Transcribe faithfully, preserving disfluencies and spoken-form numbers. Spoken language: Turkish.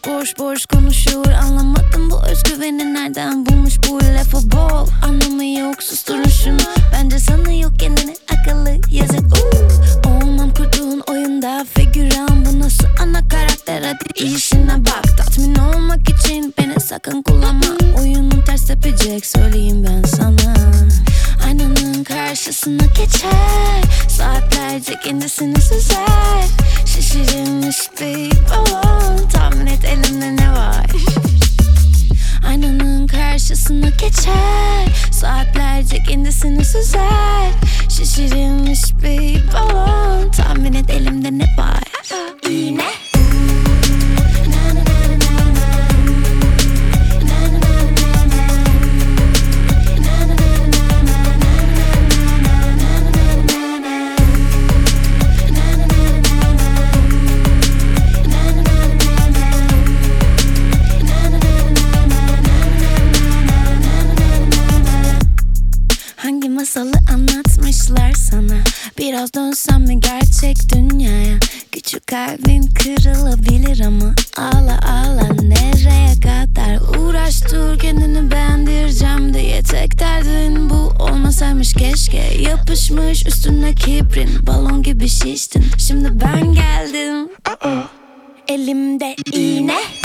boş boş konuşuyor. Anlamadım bu özgüveni nereden bulmuş bu lafı bol. Anlamı yok, susturun şunu. Bence sanıyor kendini akıllı, yazık. uh. Olmam kurduğun oyunda figüran. Bu nasıl ana karakter, hadi işine bak. Tatmin olmak için beni sakın kullanma. Oyunun ters tepecek, söyleyeyim ben sana. Aynanın karşısına geçer, saatlerce kendisini süzer. Şişirilmiş bir balon, tahmin et elimde ne var. Aynanın karşısına geçer, saatlerce kendisini süzer. Şişirilmiş bir balon, tahmin et elimde ne var. İğne. Hangi masalı anlatmışlar sana? Biraz dönsem mi gerçek dünyaya? Küçük kalbin kırılabilir ama ağla ağla nereye kadar? Uğraş dur kendini beğendireceğim diye. Tek derdin bu olmasaymış keşke. Yapışmış üstüne kibrin, balon gibi şiştin. Şimdi ben geldim, elimde iğne.